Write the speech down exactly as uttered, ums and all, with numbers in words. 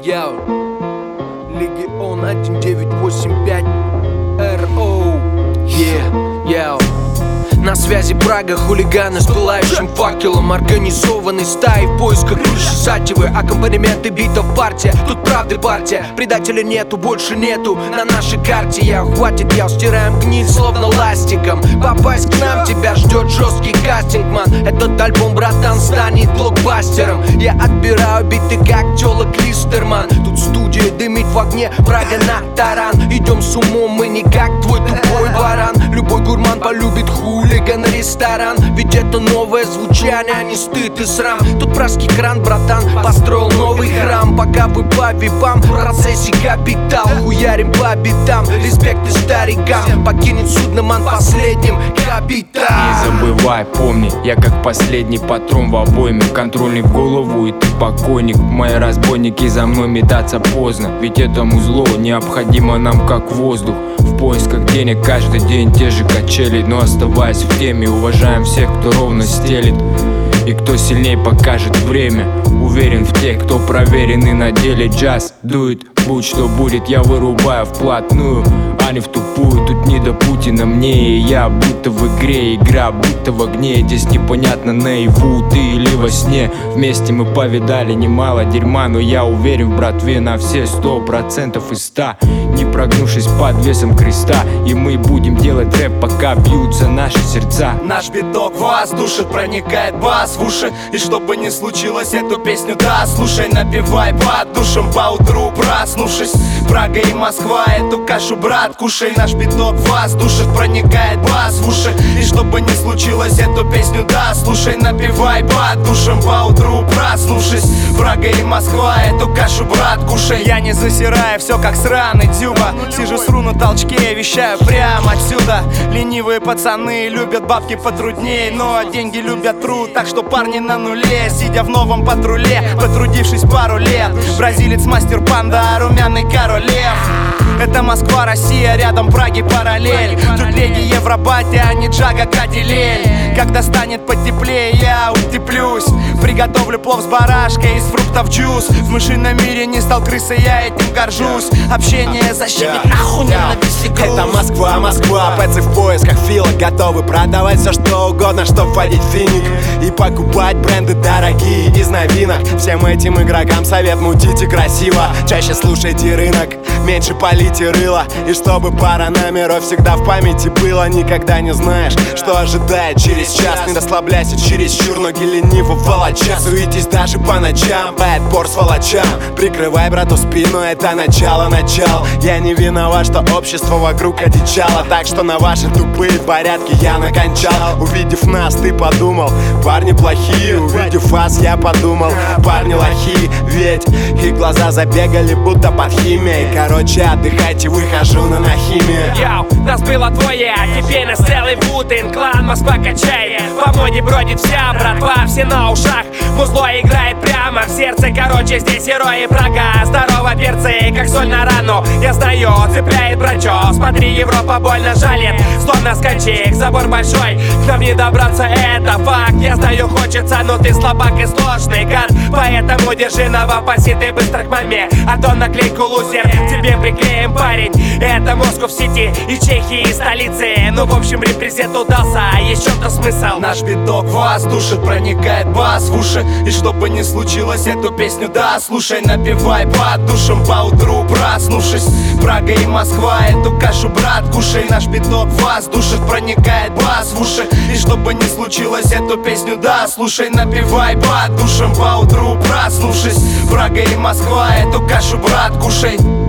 Я Легион один девять восемь пять эр о. Yeah, yeah. На связи Прага, хулиганы с пылающим факелом, организованной стаей в поисках крыши сативы. Аккомпанементы битов партия, тут правды партия. Предателя нету, больше нету на нашей карте. Я хватит, я стираем гниль словно ластиком. Попасть к нам тебя ждет жесткий кастинг, ман. Этот альбом, братан, станет блокбастером. Я отбираю биты как телок Листерман. Тут студия дымит в огне, Прага на таран. Идем с умом, мы не как твой тупой баран. Любой гурман полюбит хулиган ресторан. Ведь это новое звучание, а не стыд и срам. Тут пражский кран, братан, построил новый храм. Пока вы по випам, в процессе капитал. Хуярим по битам, респекты старикам. Покинет судно ман последним капитан. Не забывай, помни, я как последний патрон в обойме. Контрольный в голову и ты покойник. Мои разбойники, за мной метаться поздно. Ведь этому злу необходимо нам как воздух. В поисках денег каждый день те же качели. Но оставаясь в теме, уважаем всех, кто ровно стелит. И кто сильней покажет время. Уверен в тех, кто проверен и на деле. Джаз дует, будь что будет, я вырубаю вплотную, а не в тупую. Тут не до Путина мне и я, будто в игре. Игра будто в огне, здесь непонятно наяву ты или во сне. Вместе мы повидали немало дерьма, но я уверен в братве на все сто процентов из ста. Не прогнувшись под весом креста. И мы будем делать рэп, пока бьются наши сердца. Наш биток вас душит, проникает бас в уши. И чтобы не случилось, эту песню да слушай, напевай под душем поутру проснувшись. Прага и Москва, эту кашу, брат, кушай. Наш биток вас душит, проникает бас в уши. И чтобы не случилось, эту песню да слушай, напевай под душем поутру проснувшись. Прага и Москва, эту кашу, брат, кушай. Я не засираю, все как сраный Дзюба. Сижу сру на толчке, вещаю прямо отсюда. Ленивые пацаны любят бабки потрудней, но деньги любят труд, так что парни на нуле. Сидя в новом патруле, потрудившись пару лет. Бразилец, мастер панда, румяный королев. Это Москва, Россия, рядом Праги параллель. Тут леги Евробатя, а не Джага Кадилель. Когда станет потеплее, я утеплюсь. Приготовлю плов с барашкой, из фруктов джус. В мышином мире не стал крысой, я этим горжусь. Общение защитит нахуй ненависти груз. Это Москва, Москва, пэцы в поисках фила. Готовы продавать все что угодно, чтоб вводить финик. И покупать бренды дорогие из новинок. Всем этим игрокам совет: мутите красиво. Чаще слушайте рынок, меньше полите рыло. И чтобы пара номеров всегда в памяти было. Никогда не знаешь, что ожидает через час. Не расслабляйся чересчур, ноги лениво волоча. Суетись даже по ночам, по отпор сволочам. Прикрывай брату спину, это начало, начало. Я не виноват, что общество вокруг одичало. Так что на ваши тупые порядки я накончал. Увидев нас, ты подумал, парни плохие. Увидев вас, я подумал, парни лохи. Ведь их глаза забегали, будто под химией. Короче, отдыхайте, выхожу на нахимию. Йоу, нас было двое, а теперь нас целый Вутин. Клан Москва качает, по моде бродит вся братва, все на ушах. Музло играет прямо в сердце, короче, здесь герои Прага. Здорово, перцы, как соль на рану. Я знаю, цепляет брачо. Смотри, Европа больно жалит, словно скачек, забор большой. К нам не добраться, это факт. Я знаю, хочется, но ты слабак и сложный гад. Поэтому держи новопаси, ты быстро к маме. А то наклейку лузер тебе приклеим, парень. Это Москва в сети и Чехии, и столицы. Ну, в общем, репрезент удался, а есть что-то смысл. Наш биток вас душит, проникает бас в уши. И чтобы не случилось, эту песню да слушай, напевай под душем поутру проснувшись. Прага и Москва, эту кашу, брат, кушай. Наш биток вас душит, проникает бас в уши. И чтобы не случилось, эту песню да слушай, напевай под душем поутру проснувшись. Прага и Москва, эту кашу, брат, кушай.